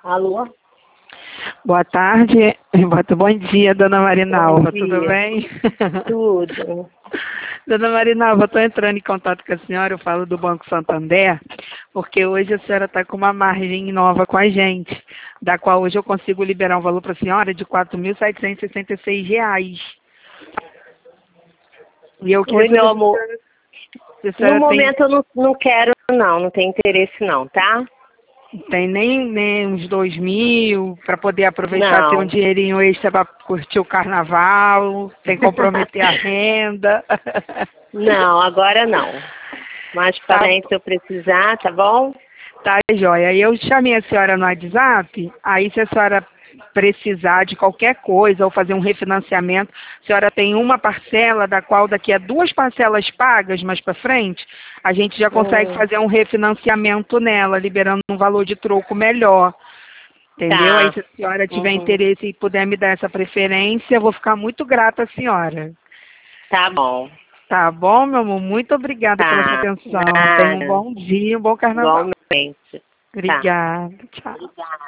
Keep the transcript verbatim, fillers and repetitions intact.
Alô? Boa tarde, bom dia, dona Marinalva, tudo bem? Tudo. Dona Marinalva, estou entrando em contato com a senhora, eu falo do Banco Santander, porque hoje a senhora está com uma margem nova com a gente, da qual hoje eu consigo liberar um valor para a senhora de quatro mil setecentos e sessenta e seis reais. E eu Oi, meu amor. Se a senhora No tem- momento eu não, não quero, não, não tenho interesse não, tá? Tem nem, nem uns dois mil para poder aproveitar, ter um Não. dinheirinho extra para curtir o carnaval, sem comprometer a renda. Não, agora não. Mas Tá, para se eu precisar, tá bom? tá, joia. Eu chamei a senhora no WhatsApp, aí se a senhora precisar de qualquer coisa ou fazer um refinanciamento, a senhora tem uma parcela da qual daqui a duas parcelas pagas mais para frente, a gente já consegue Hum, fazer um refinanciamento nela, liberando um valor de troco melhor. Entendeu? Aí tá. se a senhora tiver Uhum. interesse e puder me dar essa preferência, eu vou ficar muito grata à senhora. Tá bom. Tá bom, meu amor? Muito obrigada pela sua Tá. atenção. Tenha um Nada. bom dia, um bom carnaval. Igualmente. Tá. Obrigada. Tchau.